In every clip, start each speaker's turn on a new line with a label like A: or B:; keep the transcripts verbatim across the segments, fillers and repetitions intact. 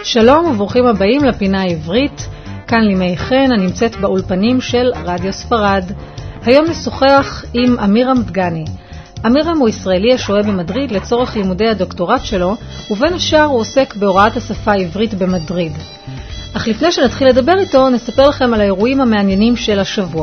A: שלום וברוכים הבאים לפינה העברית, כאן לימי חן, הנמצאת באולפנים של רדיו ספרד. היום נשוחח עם אמירם דגני. אמירם הוא ישראלי השוהה במדריד לצורך לימודי הדוקטורט שלו, ובין השאר הוא עוסק בהוראת השפה העברית במדריד. אך לפני שנתחיל לדבר איתו, נספר לכם על האירועים המעניינים של השבוע.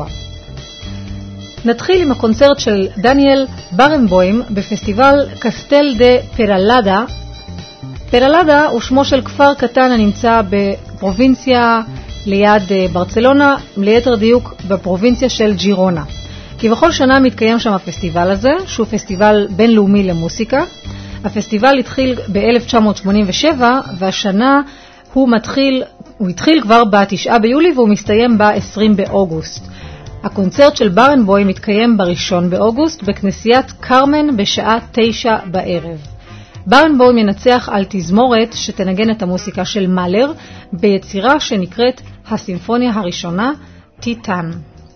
A: נתחיל עם הקונצרט של דניאל ברנבוים בפסטיבל קסטל דה פרלדה. פרלדה הוא שמו של כפר קטן הנמצא בפרובינציה ליד ברצלונה, ליתר דיוק בפרובינציה של ג'ירונה. כי בכל שנה מתקיים שם הפסטיבל הזה, שהוא פסטיבל בינלאומי למוסיקה. הפסטיבל התחיל ב-אלף תשע מאות שמונים ושבע, והשנה הוא מתחיל, הוא התחיל כבר ב-תשעה ביולי והוא מסתיים ב-עשרים באוגוסט. הקונצרט של ברנבוים מתקיים בראשון באוגוסט בכנסיית קרמן בשעה תשע בערב. ברנבוים ינצח על תזמורת שתנגן את המוסיקה של מאלר ביצירה שנקראת הסימפוניה הראשונה, טיטן.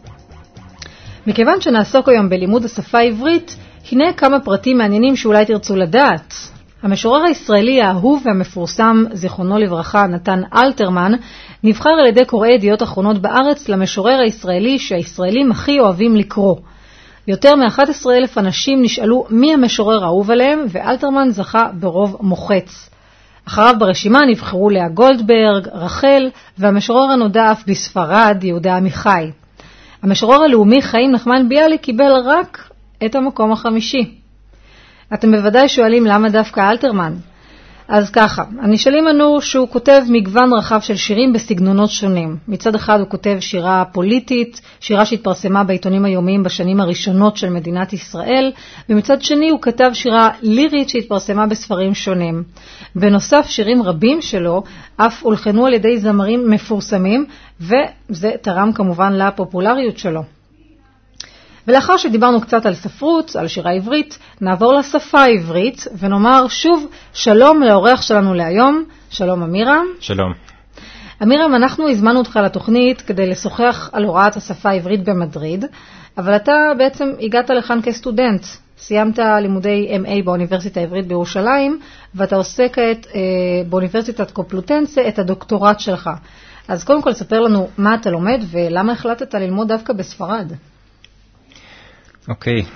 A: מכיוון שנעסוק היום בלימוד השפה העברית, הנה כמה פרטים מעניינים שאולי תרצו לדעת. המשורר הישראלי האהוב והמפורסם, זיכרונו לברכה, נתן אלתרמן, נבחר על ידי קוראי ידיעות אחרונות בארץ למשורר הישראלי שהישראלים הכי אוהבים לקרוא. יותר מ-אחד עשר אלף אנשים נשאלו מי המשורר האהוב עליהם, ואלתרמן זכה ברוב מוחץ. אחריו ברשימה נבחרו לאה גולדברג, רחל, והמשורר הנודע אף בספרד, יהודה עמיחי. המשורר הלאומי חיים נחמן ביאליק קיבל רק את המקום החמישי. אתם בוודאי שואלים למה דווקא אלתרמן. אז ככה, הנשאלים ענו שהוא כותב מגוון רחב של שירים בסגנונות שונים. מצד אחד הוא כותב שירה פוליטית, שירה שהתפרסמה בעיתונים היומיים בשנים הראשונות של מדינת ישראל, ומצד שני הוא כתב שירה לירית שהתפרסמה בספרים שונים. בנוסף, שירים רבים שלו אף הולחנו על ידי זמרים מפורסמים, וזה תרם כמובן לפופולריות שלו. ולאחר שדיברנו קצת על ספרות, על שירה עברית, נעבור לשפה העברית ונאמר שוב שלום לאורח שלנו להיום. שלום אמירם.
B: שלום.
A: אמירם, אנחנו הזמנו אותך לתוכנית כדי לשוחח על הוראת השפה העברית במדריד, אבל אתה בעצם הגעת לכאן כסטודנט. סיימת לימודי אם איי באוניברסיטה העברית בירושלים, ואתה עושה כעת אה, באוניברסיטת קומפלוטנסה את הדוקטורט שלך. אז קודם כל ספר לנו מה אתה לומד ולמה החלטת ללמוד דווקא בספרד.
B: אוקיי,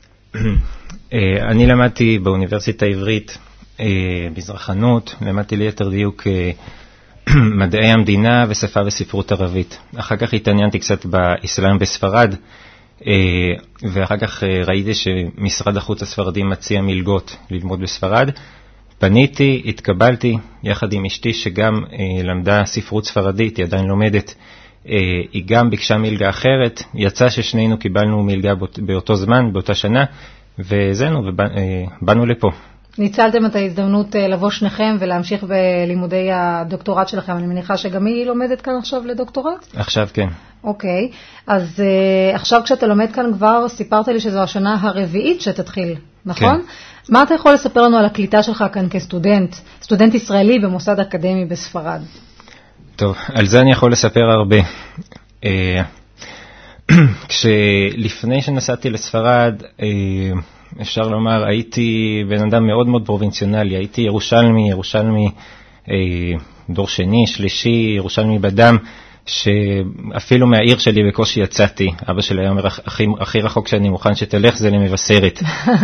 B: אני למדתי באוניברסיטה העברית מזרחנות, למדתי ליתר דיוק מדעי המדינה ושפה וספרות ערבית. אחר כך התעניינתי קצת באסלאם בספרד, ואחר כך ראיתי שמשרד החוץ הספרדי מציע מלגות ללמוד בספרד. פניתי, התקבלתי יחד עם אשתי שגם למדה ספרות ספרדית, היא עדיין לומדת. היא גם ביקשה מלגה אחרת, יצא ששנינו קיבלנו מלגה באותו זמן, באותה שנה, וזנו, ובאנו לפה.
A: ניצלתם את ההזדמנות לבוא שניכם ולהמשיך בלימודי הדוקטורט שלכם. אני מניחה שגם היא לומדת כאן עכשיו לדוקטורט?
B: עכשיו כן.
A: אוקיי, אז עכשיו כשאתה לומד כאן כבר, סיפרת לי שזו השנה הרביעית שתתחיל, נכון? כן. מה אתה יכול לספר לנו על הקליטה שלך כאן כסטודנט, סטודנט ישראלי במוסד אקדמי בספרד?
B: טוב, על זה אני יכול לספר הרבה. כשלפני שנסעתי לספרד, אפשר לומר, הייתי בן אדם מאוד מאוד פרובינציונלי, הייתי ירושלמי, ירושלמי דור שני, שלישי, ירושלמי בדם, שאפילו מהעיר שלי בקושי יצאתי. אבא שלי היה אומר, הכי, הכי רחוק שאני מוכן שתלך זה למבשרת.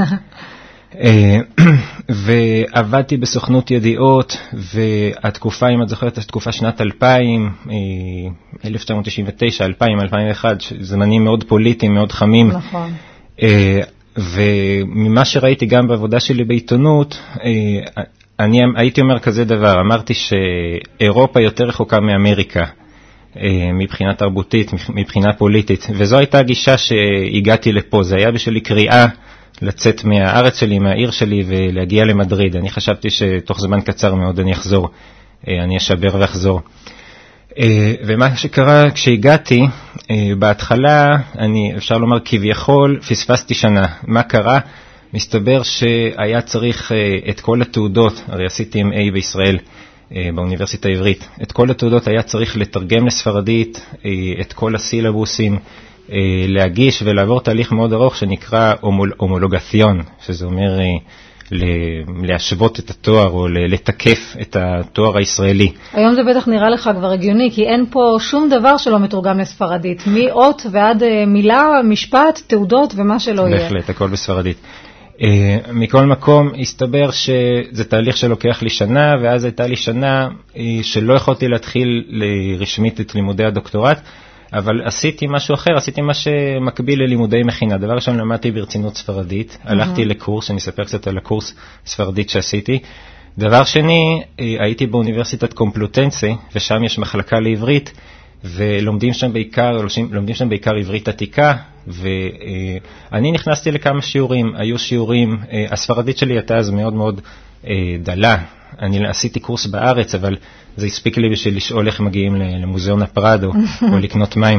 B: ועבדתי בסוכנות ידיעות, והתקופה, אם את זוכרת, התקופה שנת אלפיים, אלף תשע מאות תשעים ותשע, אלפיים, אלפיים ואחת, זמנים מאוד פוליטיים, מאוד חמים.
A: נכון.
B: וממה שראיתי גם בעבודה שלי בעיתונות, אני הייתי אומר כזה דבר, אמרתי שאירופה יותר רחוקה מאמריקה, מבחינה תרבותית, מבחינה פוליטית, וזו הייתה הגישה שהגעתי לפה. זה היה בשבילי קריאה לצאת מהארץ שלי, מהעיר שלי, ולהגיע למדריד. אני חשבתי שתוך זמן קצר מאוד אני אחזור, אני אשבר ואחזור. ומה שקרה כשהגעתי, בהתחלה, אני אפשר לומר כביכול, פספסתי שנה. מה קרה? מסתבר שהיה צריך את כל התעודות, הרי עשיתי אם איי בישראל, באוניברסיטה העברית, את כל התעודות היה צריך לתרגם לספרדית, את כל הסילבוסים, להגיש ולעבור תהליך מאוד ארוך שנקרא הומולוגתיון, שזה אומר להשוות את התואר או לתקף את התואר הישראלי.
A: היום זה בטח נראה לך כבר הגיוני, כי אין פה שום דבר שלא מתורגם לספרדית, מאות ועד מילה, משפט, תעודות ומה שלא יהיה.
B: בהחלט, הכל בספרדית. Uh, מכל מקום, הסתבר שזה תהליך שלוקח לי שנה, ואז הייתה לי שנה uh, שלא יכולתי להתחיל לרשמית את לימודי הדוקטורט, אבל עשיתי משהו אחר, עשיתי מה שמקביל ללימודי מכינה. דבר ראשון, למדתי ברצינות ספרדית, mm-hmm. הלכתי לקורס, אני אספר קצת על הקורס ספרדית שעשיתי. דבר שני, uh, הייתי באוניברסיטת קומפלוטנסה, ושם יש מחלקה לעברית, ולומדים שם בעיקר, לומדים שם בעיקר עברית עתיקה, ואני נכנסתי לכמה שיעורים, היו שיעורים, הספרדית שלי הייתה אז מאוד מאוד דלה, אני עשיתי קורס בארץ, אבל זה הספיק לי בשביל לשאול איך מגיעים למוזיאון הפרדו, או לקנות מים.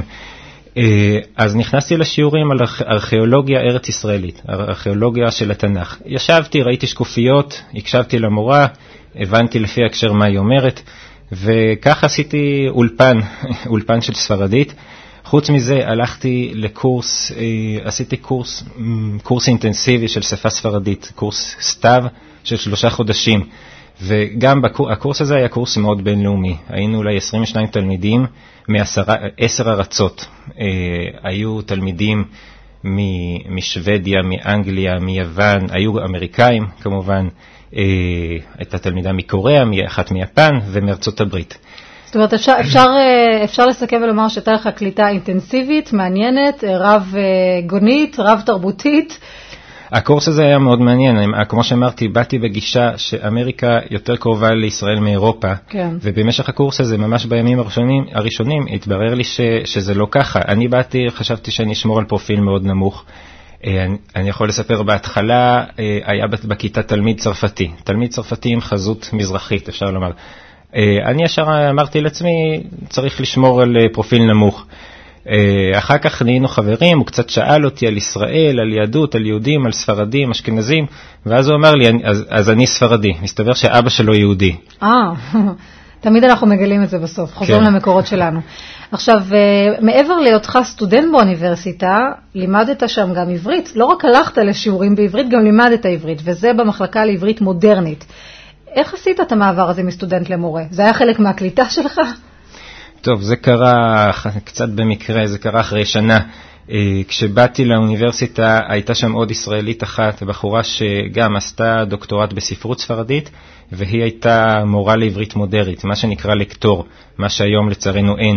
B: אז נכנסתי לשיעורים על ארכיאולוגיה ארץ ישראלית, ארכיאולוגיה של התנ"ך. ישבתי, ראיתי שקופיות, הקשבתי למורה, הבנתי לפי הקשר מה היא אומרת, וכך עשיתי אולפן, אולפן של ספרדית. חוץ מזה הלכתי לקורס, עשיתי קורס, קורס אינטנסיבי של שפה ספרדית, קורס סתיו של שלושה חודשים. וגם בקורס, הקורס הזה היה קורס מאוד בינלאומי. היינו אולי עשרים ושניים תלמידים מעשר ארצות. היו תלמידים משוודיה, מאנגליה, מיוון, היו אמריקאים כמובן. הייתה תלמידה מקוריאה, אחת מיפן ומארצות הברית.
A: זאת אומרת, אפשר, אפשר, אפשר לסכם ולומר שהייתה לך קליטה אינטנסיבית, מעניינת, רב גונית, רב תרבותית.
B: הקורס הזה היה מאוד מעניין. כמו שאמרתי, באתי בגישה שאמריקה יותר קרובה לישראל מאירופה, כן. ובמשך הקורס הזה, ממש בימים הראשונים, הראשונים, התברר לי ש, שזה לא ככה. אני באתי, חשבתי שאני אשמור על פרופיל מאוד נמוך. אני יכול לספר, בהתחלה היה בכיתה תלמיד צרפתי, תלמיד צרפתי עם חזות מזרחית, אפשר לומר. אני ישר אמרתי לעצמי, צריך לשמור על פרופיל נמוך. אחר כך נהיינו חברים, הוא קצת שאל אותי על ישראל, על יהדות, על יהודים, על ספרדים, אשכנזים, ואז הוא אמר לי, אז, אז אני ספרדי. מסתבר שאבא שלו יהודי.
A: אה, תמיד אנחנו מגלים את זה בסוף, חוזרים כן. למקורות שלנו. עכשיו, מעבר להיותך סטודנט באוניברסיטה, לימדת שם גם עברית. לא רק הלכת לשיעורים בעברית, גם לימדת עברית, וזה במחלקה לעברית מודרנית. איך עשית את המעבר הזה מסטודנט למורה? זה היה חלק מהקליטה שלך?
B: טוב, זה קרה קצת במקרה, זה קרה אחרי שנה. כשבאתי לאוניברסיטה, הייתה שם עוד ישראלית אחת, בחורה שגם עשתה דוקטורט בספרות ספרדית, והיא הייתה מורה לעברית מודרנית, מה שנקרא לקטור, מה שהיום לצערנו אין.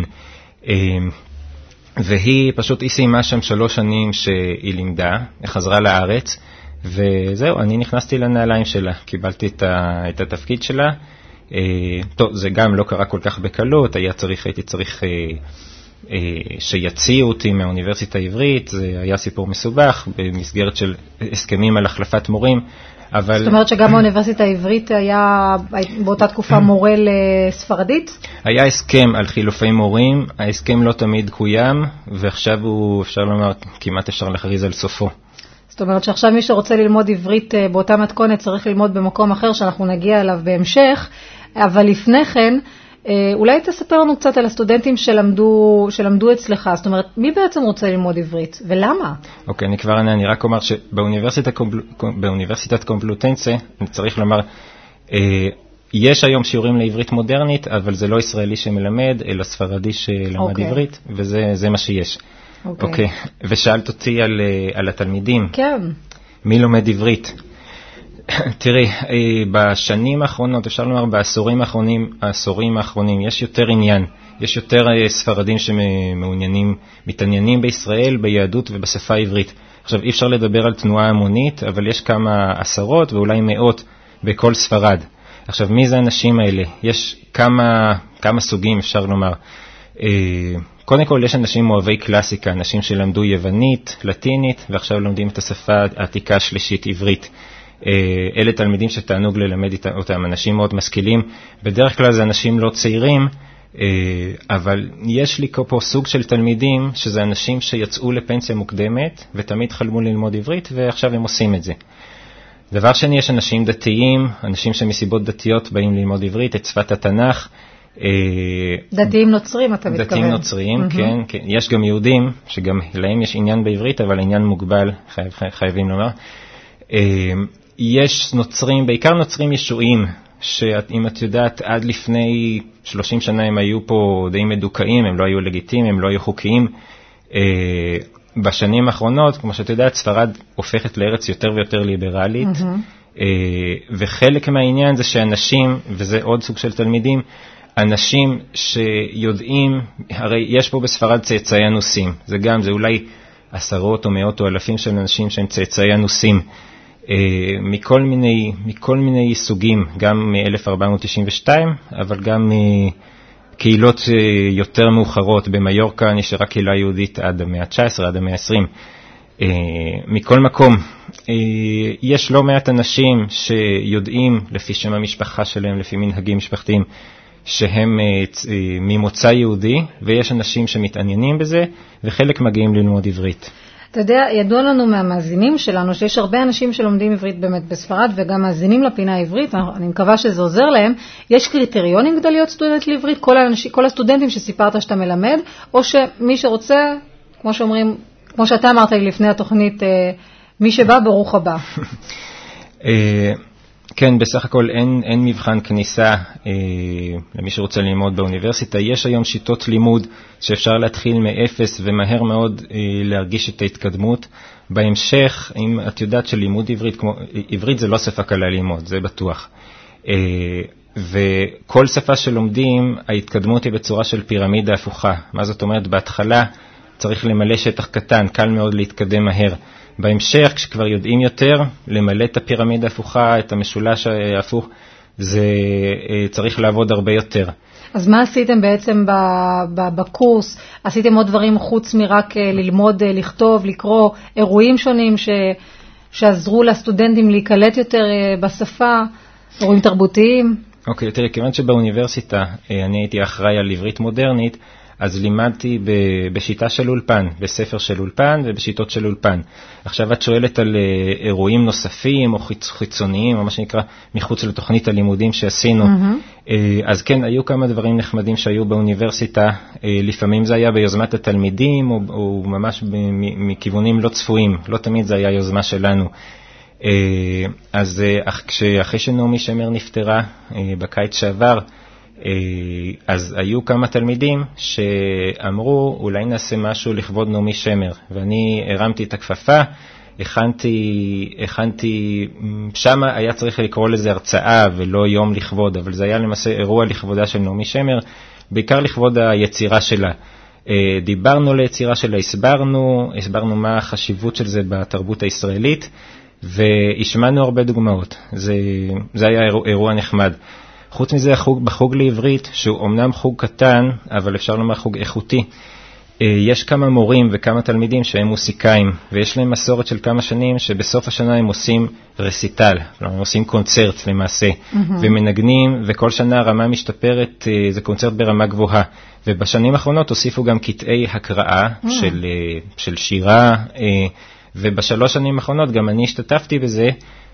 B: והיא פשוט, היא סיימה שם שלוש שנים שהיא לימדה, היא חזרה לארץ, וזהו, אני נכנסתי לנעליים שלה, קיבלתי את, ה, את התפקיד שלה. טוב, זה גם לא קרה כל כך בקלות, היה צריך, הייתי צריך שיציעו אותי מהאוניברסיטה העברית, זה היה סיפור מסובך, במסגרת של הסכמים על החלפת מורים, אבל... זאת
A: אומרת שגם האוניברסיטה העברית היה באותה תקופה מורה לספרדית?
B: היה הסכם על חילופי מורים, ההסכם לא תמיד קוים, ועכשיו הוא, אפשר לומר, כמעט אפשר להכריז על סופו.
A: זאת אומרת שעכשיו מי שרוצה ללמוד עברית באותה מתכונת צריך ללמוד במקום אחר שאנחנו נגיע אליו בהמשך, אבל לפני כן, אולי תספר לנו קצת על הסטודנטים שלמדו, שלמדו אצלך. זאת אומרת, מי בעצם רוצה ללמוד עברית ולמה?
B: אוקיי, אני כבר אני רק אומר שבאוניברסיטת קומפלוטנסה, אני צריך לומר, יש היום שיעורים לעברית מודרנית, אבל זה לא ישראלי שמלמד, אלא ספרדי שלמד עברית, וזה מה שיש. אוקיי, ושאלת אותי על, על התלמידים.
A: כן.
B: מי לומד עברית? תראי, בשנים האחרונות, אפשר לומר בעשורים האחרונים, העשורים האחרונים, יש יותר עניין, יש יותר ספרדים שמעוניינים, מתעניינים בישראל, ביהדות ובשפה העברית. עכשיו, אי אפשר לדבר על תנועה המונית, אבל יש כמה עשרות ואולי מאות בכל ספרד. עכשיו, מי זה האנשים האלה? יש כמה, כמה סוגים, אפשר לומר. קודם כל, יש אנשים אוהבי קלאסיקה, אנשים שלמדו יוונית, לטינית, ועכשיו לומדים את השפה העתיקה השלישית עברית. אלה תלמידים שתענוג ללמד אותם, אנשים מאוד משכילים. בדרך כלל זה אנשים לא צעירים, אבל יש לי פה סוג של תלמידים, שזה אנשים שיצאו לפנסיה מוקדמת, ותמיד חלמו ללמוד עברית, ועכשיו הם עושים את זה. דבר שני, יש אנשים דתיים, אנשים שמסיבות דתיות באים ללמוד עברית, את שפת התנ"ך,
A: דתיים נוצרים, אתה מתכוון.
B: דתיים נוצרים, mm-hmm. כן, כן. יש גם יהודים, שגם להם יש עניין בעברית, אבל עניין מוגבל, חייב, חייבים לומר. יש נוצרים, בעיקר נוצרים ישועים, שאם את יודעת, עד לפני שלושים שנה הם היו פה די מדוכאים, הם לא היו לגיטימיים, הם לא היו חוקיים. בשנים האחרונות, כמו שאת יודעת, ספרד הופכת לארץ יותר ויותר ליברלית, mm-hmm. וחלק מהעניין זה שאנשים, וזה עוד סוג של תלמידים, אנשים שיודעים, הרי יש פה בספרד צאצאי אנוסים, זה גם, זה אולי עשרות או מאות או אלפים של אנשים שהם צאצאי אנוסים, מכל מיני, מכל מיני סוגים, גם מ-אלף ארבע מאות תשעים ושתיים, אבל גם קהילות יותר מאוחרות. במיורקה נשארה קהילה יהודית עד המאה ה-תשע עשרה, עד המאה ה-עשרים. מכל מקום, יש לא מעט אנשים שיודעים לפי שם המשפחה שלהם, לפי מנהגים משפחתיים, שהם ממוצא יהודי, ויש אנשים שמתעניינים בזה, וחלק מגיעים ללמוד עברית.
A: אתה יודע, ידוע לנו מהמאזינים שלנו שיש הרבה אנשים שלומדים עברית באמת בספרד, וגם מאזינים לפינה העברית, אני מקווה שזה עוזר להם. יש קריטריונים כדי להיות סטודנט לעברית, כל, האנש, כל הסטודנטים שסיפרת שאתה מלמד, או שמי שרוצה, כמו שאומרים, כמו שאתה אמרת לי לפני התוכנית, מי שבא ברוך הבא.
B: כן, בסך הכל אין, אין מבחן כניסה אה, למי שרוצה ללמוד באוניברסיטה. יש היום שיטות לימוד שאפשר להתחיל מאפס ומהר מאוד אה, להרגיש את ההתקדמות. בהמשך, אם את יודעת שלימוד עברית, כמו, עברית זה לא שפה קלה ללמוד, זה בטוח. אה, וכל שפה שלומדים, ההתקדמות היא בצורה של פירמידה הפוכה. מה זאת אומרת? בהתחלה צריך למלא שטח קטן, קל מאוד להתקדם מהר. בהמשך, כשכבר יודעים יותר, למלא את הפירמידה הפוכה, את המשולש ההפוך, זה צריך לעבוד הרבה יותר.
A: אז מה עשיתם בעצם בקורס? עשיתם עוד דברים חוץ מרק ללמוד, לכתוב, לקרוא, אירועים שונים ש, שעזרו לסטודנטים להיקלט יותר בשפה, אירועים תרבותיים?
B: אוקיי, תראי, כיוון שבאוניברסיטה אני הייתי אחראי על עברית מודרנית, אז לימדתי בשיטה של אולפן, בספר של אולפן ובשיטות של אולפן. עכשיו את שואלת על אירועים נוספים או חיצוניים, או מה שנקרא מחוץ לתוכנית הלימודים שעשינו. Mm-hmm. אז כן, היו כמה דברים נחמדים שהיו באוניברסיטה. לפעמים זה היה ביוזמת התלמידים, או, או ממש מכיוונים לא צפויים. לא תמיד זה היה יוזמה שלנו. אז כשאחרי שנעמי שמר נפטרה בקיץ שעבר, אז היו כמה תלמידים שאמרו, אולי נעשה משהו לכבוד נעמי שמר, ואני הרמתי את הכפפה, הכנתי, הכנתי, שם היה צריך לקרוא לזה הרצאה ולא יום לכבוד, אבל זה היה למעשה אירוע לכבודה של נעמי שמר, בעיקר לכבוד היצירה שלה. דיברנו ליצירה שלה, הסברנו, הסברנו מה החשיבות של זה בתרבות הישראלית, והשמענו הרבה דוגמאות. זה, זה היה אירוע, אירוע נחמד. חוץ מזה, החוג, בחוג לעברית, שהוא אומנם חוג קטן, אבל אפשר לומר חוג איכותי, יש כמה מורים וכמה תלמידים שהם מוסיקאים, ויש להם מסורת של כמה שנים שבסוף השנה הם עושים רסיטל, כלומר הם עושים קונצרט למעשה, mm-hmm. ומנגנים, וכל שנה הרמה משתפרת, זה קונצרט ברמה גבוהה, ובשנים האחרונות הוסיפו גם קטעי הקראה mm-hmm. של, של שירה, ובשלוש שנים האחרונות גם אני השתתפתי בזה,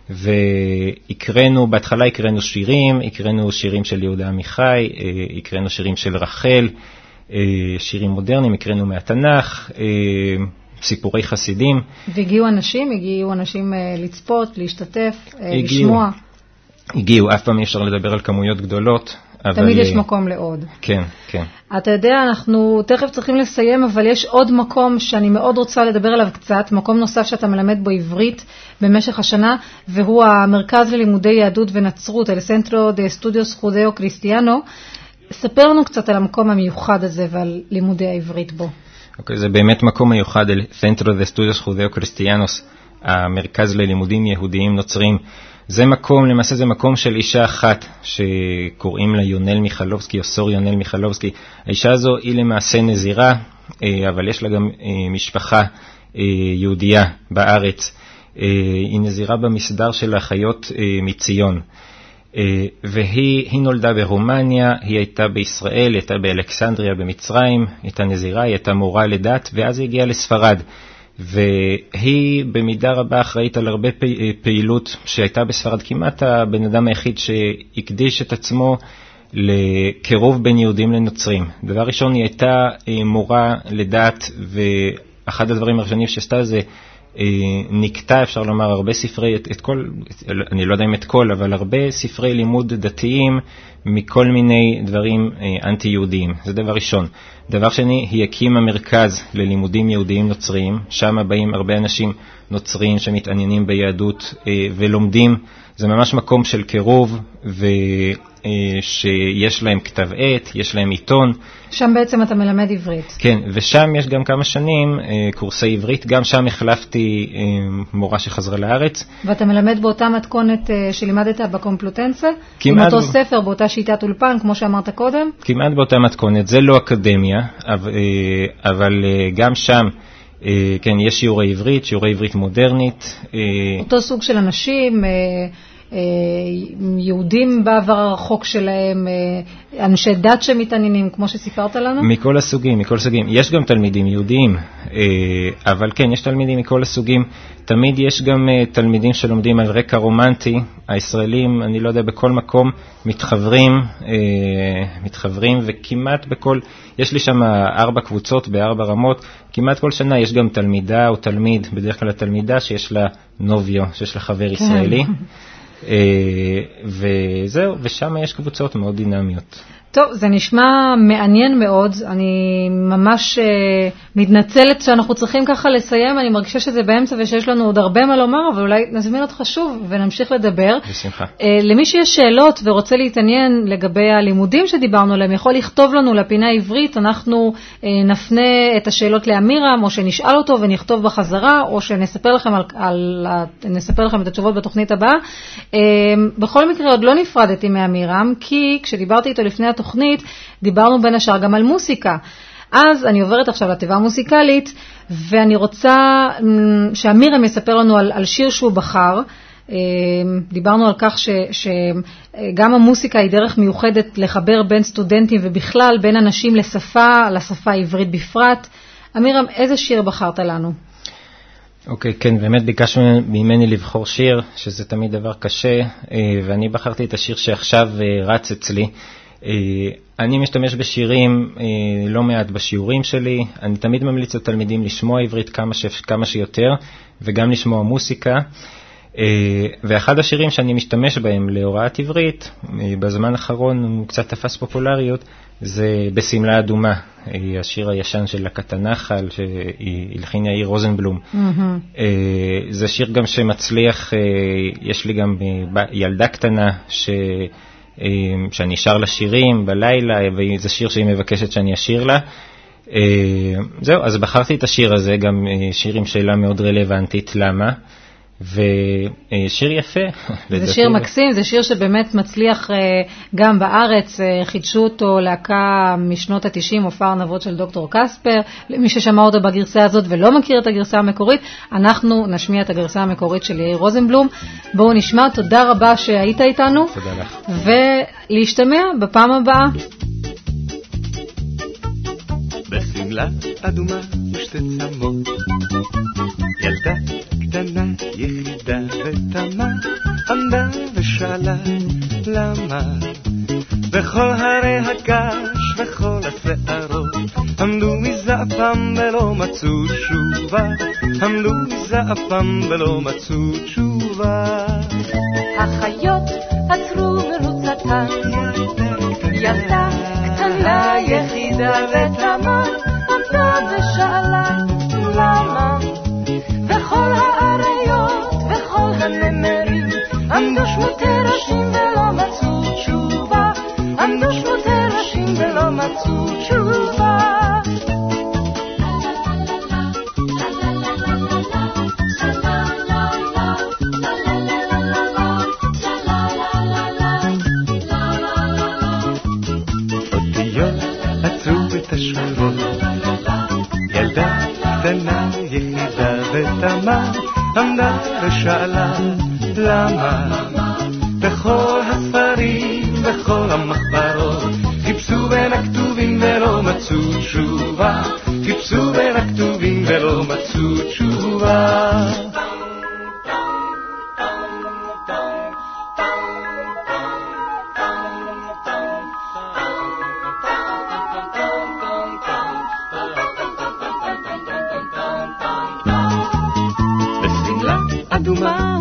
B: והקראנו, בהתחלה הקראנו שירים, הקראנו שירים של יהודה עמיחי, הקראנו שירים של רחל, שירים מודרניים, הקראנו מהתנ"ך, סיפורי חסידים. והגיעו
A: אנשים, הגיעו אנשים לצפות, להשתתף, הגיעו, לשמוע.
B: הגיעו, אף פעם אי אפשר לדבר על כמויות גדולות.
A: תמיד יש מקום לעוד.
B: כן, כן.
A: אתה יודע, אנחנו תכף צריכים לסיים, אבל יש עוד מקום שאני מאוד רוצה לדבר עליו קצת, מקום נוסף שאתה מלמד בו עברית במשך השנה, והוא המרכז ללימודי יהדות ונצרות, אל סנטרו דה סטודיוס חודאו קריסטיאנו. ספר לנו קצת על המקום המיוחד הזה ועל לימודי העברית בו.
B: אוקיי, זה באמת מקום מיוחד, אל סנטרו דה סטודיוס חודאו קריסטיאנוס, המרכז ללימודים יהודיים נוצרים. זה מקום, למעשה זה מקום של אישה אחת שקוראים לה יונל מיכלובסקי, או סור יונל מיכלובסקי. האישה הזו היא למעשה נזירה, אבל יש לה גם משפחה יהודייה בארץ. היא נזירה במסדר של האחיות מציון. והיא נולדה ברומניה, היא הייתה בישראל, היא הייתה באלכסנדריה במצרים, היא הייתה נזירה, היא הייתה מורה לדת, ואז היא הגיעה לספרד. והיא במידה רבה אחראית על הרבה פעילות שהייתה בספרד, כמעט הבן אדם היחיד שהקדיש את עצמו לקירוב בין יהודים לנוצרים. דבר ראשון, היא הייתה מורה לדת, ואחד הדברים הראשונים שעשתה זה נקטע, אפשר לומר, הרבה ספרי, את, את כל, אני לא יודע אם את כל, אבל הרבה ספרי לימוד דתיים מכל מיני דברים אנטי-יהודיים. זה דבר ראשון. דבר שני, היא הקימה מרכז ללימודים יהודיים נוצריים, שם באים הרבה אנשים נוצריים שמתעניינים ביהדות ולומדים. זה ממש מקום של קירוב, ושיש להם כתב עת, יש להם עיתון.
A: שם בעצם אתה מלמד עברית.
B: כן, ושם יש גם כמה שנים קורסי עברית, גם שם החלפתי מורה שחזרה לארץ.
A: ואתה מלמד באותה מתכונת שלימדת בקומפלוטנסה?
B: כמעט.
A: עם אותו ב... ספר, באותה שיטת אולפן, כמו שאמרת קודם?
B: כמעט באותה מתכונת, זה לא אקדמיה, אבל גם שם, כן, יש שיעורי עברית, שיעורי עברית מודרנית.
A: אותו סוג של אנשים, יהודים בעבר הרחוק שלהם, אנשי דת שמתעניינים, כמו שסיפרת לנו?
B: מכל הסוגים, מכל הסוגים. יש גם תלמידים יהודיים, אבל כן, יש תלמידים מכל הסוגים. תמיד יש גם תלמידים שלומדים על רקע רומנטי. הישראלים, אני לא יודע, בכל מקום מתחברים, מתחברים, וכמעט בכל, יש לי שם ארבע קבוצות בארבע רמות, כמעט כל שנה יש גם תלמידה או תלמיד, בדרך כלל התלמידה שיש לה נוביו, שיש לה חבר ישראלי. וזהו, ושם יש קבוצות מאוד דינמיות.
A: טוב, זה נשמע מעניין מאוד. אני ממש uh, מתנצלת שאנחנו צריכים ככה לסיים. אני מרגישה שזה באמצע ושיש לנו עוד הרבה מה לומר, אבל אולי נזמין אותך שוב ונמשיך לדבר.
B: בשמחה.
A: Uh, למי שיש שאלות ורוצה להתעניין לגבי הלימודים שדיברנו עליהם, יכול לכתוב לנו לפינה העברית. אנחנו uh, נפנה את השאלות לאמירם, או שנשאל אותו ונכתוב בחזרה, או שנספר לכם, על, על, נספר לכם את התשובות בתוכנית הבאה. Uh, בכל מקרה, עוד לא נפרדתי מאמירם, כי כשדיברתי איתו לפני התוכנית, תוכנית, דיברנו בין השאר גם על מוסיקה. אז אני עוברת עכשיו לתיבה המוסיקלית, ואני רוצה שאמירם יספר לנו על, על שיר שהוא בחר. דיברנו על כך ש, שגם המוסיקה היא דרך מיוחדת לחבר בין סטודנטים ובכלל בין אנשים לשפה, לשפה העברית בפרט. אמירם, איזה שיר בחרת לנו?
B: אוקיי, כן, באמת ביקש ממני לבחור שיר, שזה תמיד דבר קשה, ואני בחרתי את השיר שעכשיו רץ אצלי. אני משתמש בשירים לא מעט בשיעורים שלי. אני תמיד ממליץ לתלמידים לשמוע עברית כמה, ש... כמה שיותר, וגם לשמוע מוסיקה. ואחד השירים שאני משתמש בהם להוראת עברית, בזמן האחרון הוא קצת תפס פופולריות, זה בסמלה אדומה, השיר הישן של להקת הנחל, שהלחין יאיר רוזנבלום. Mm-hmm. זה שיר גם שמצליח, יש לי גם ילדה קטנה ש... שאני שר לה שירים בלילה, וזה שיר שהיא מבקשת שאני אשיר לה. זהו, אז בחרתי את השיר הזה, גם שיר עם שאלה מאוד רלוונטית, למה? ושיר יפה.
A: זה שיר מקסים, זה שיר שבאמת מצליח גם בארץ, חידשו אותו להקה משנות ה-תשעים, הופעה ארנבות של דוקטור קספר. למי ששמע אותו בגרסה הזאת ולא מכיר את הגרסה המקורית, אנחנו נשמיע את הגרסה המקורית של יאיר רוזנבלום. בואו נשמע, תודה רבה שהיית איתנו.
B: תודה לך.
A: ולהשתמע בפעם הבאה.
C: בסמלה אדומה ושתי צמות, ילדה קטנה יחידה ותמה, עמדה ושאלה למה. בכל הרי הקש וכל השערות עמדו מזעפם ולא מצאו תשובה, עמדו מזעפם ולא מצאו תשובה.
D: החיות עצרו מרוצתן, ילדה קטנה יחידה ותמה, עמדה ושאלה למה. וכל האריות וכל הנמרים עמדו שמותי ראשים ולא מצאו תשובה, עמדו שמותי ראשים ולא מצאו תשובה.
C: אותיות עצרו את השורות, ילדה קטנה יחידה ותמה, עמדה ושאלה למה. בכל הספרים וכל המחברות חיפשו בין הכתובים ולא מצאו תשובה, חיפשו בין הכתובים ולא מצאו תשובה.
D: אדומה